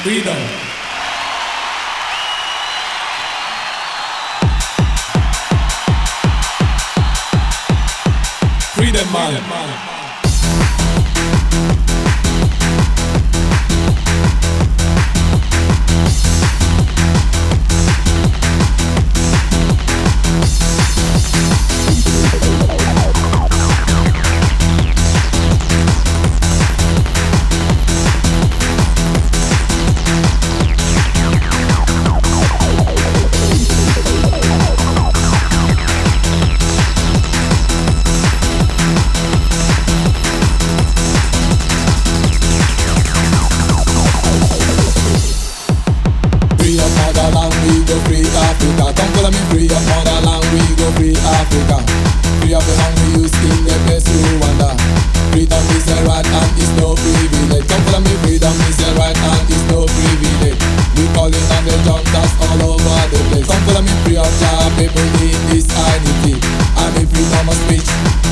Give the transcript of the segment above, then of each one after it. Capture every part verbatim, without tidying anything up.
freedom. Freedom, man. Free Africa, come follow me, free up motherland, we go free Africa. Free up the hungry youth in the best Rwanda. Freedom is a right and it's no privilege. Come follow me, freedom is a right and it's no privilege. We calling on the junters all over the place. Come follow me, free up job, people need this identity. I mean freedom of speech.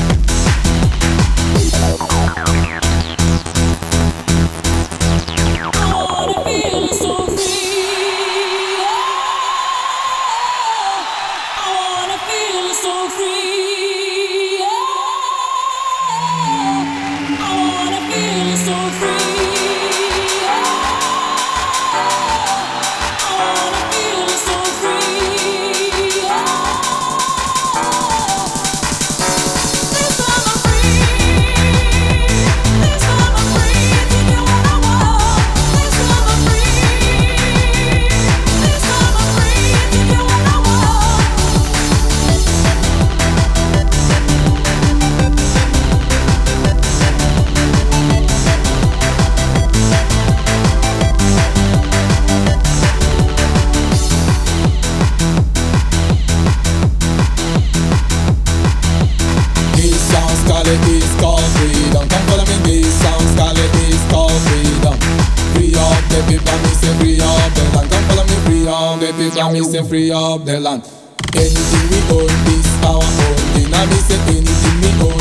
It's called freedom. Come follow me, this song, Scarlet is called freedom. Free up the people, me say free up the land. Come follow me, free up the people, me say free up the land. Anything we own is our own. Then I me say anything we own